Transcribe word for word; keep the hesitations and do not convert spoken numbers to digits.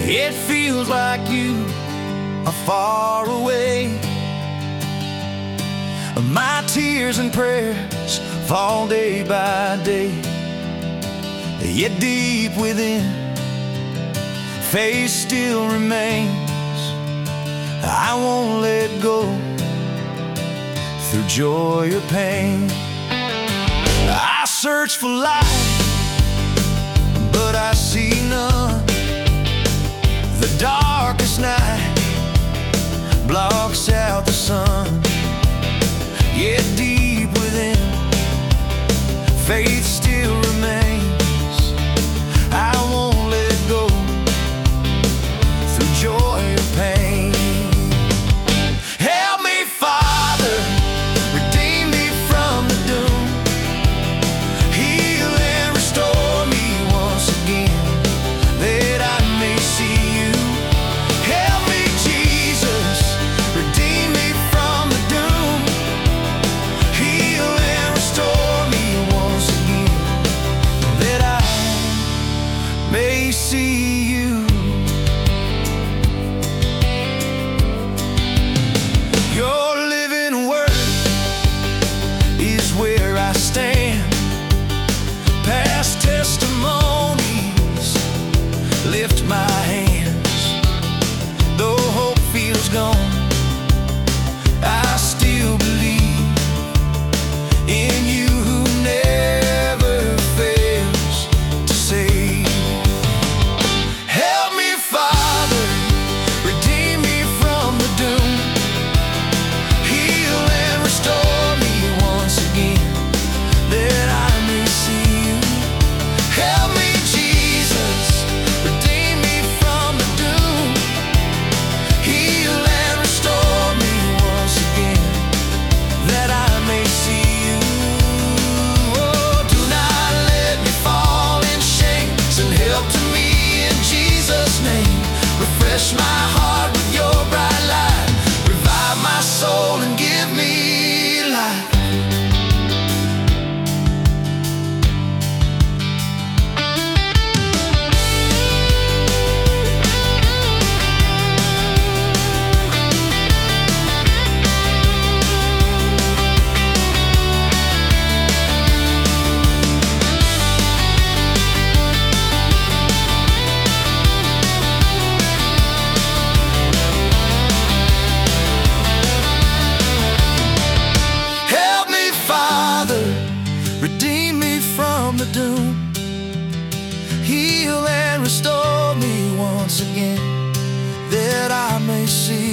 It feels like you are far away. My tears and prayers fall day by day. Yet deep within, faith still remains. I won't let go through joy or pain. I search for light, but I see none. The darkest night blocks out the sun. Yet deep within, faith still remains. I won't let go through joy or pain. Help me, Father, redeem me from the doom. Heal and restore me once again, that I may see you. Help me, Jesus, redeem me from the doom. Heal and restore me once again, that I may see you. Your living word is where I stand. Past testimonies lift my hands. Though hope feels gone, I still believe in you who never fails to save. Help me, Father, redeem me from the doom. Heal and restore me once again, that I may see you. Help me, Jesus, redeem me from the doom. Heal and restore me once again, that I may see you. Oh, do not let me fall in shame. Send help to me in Jesus' name. Refresh my heart with your bright light. Revive my soul and give me life. Help me, Father, redeem me from the doom. Heal and restore me once again, that I may see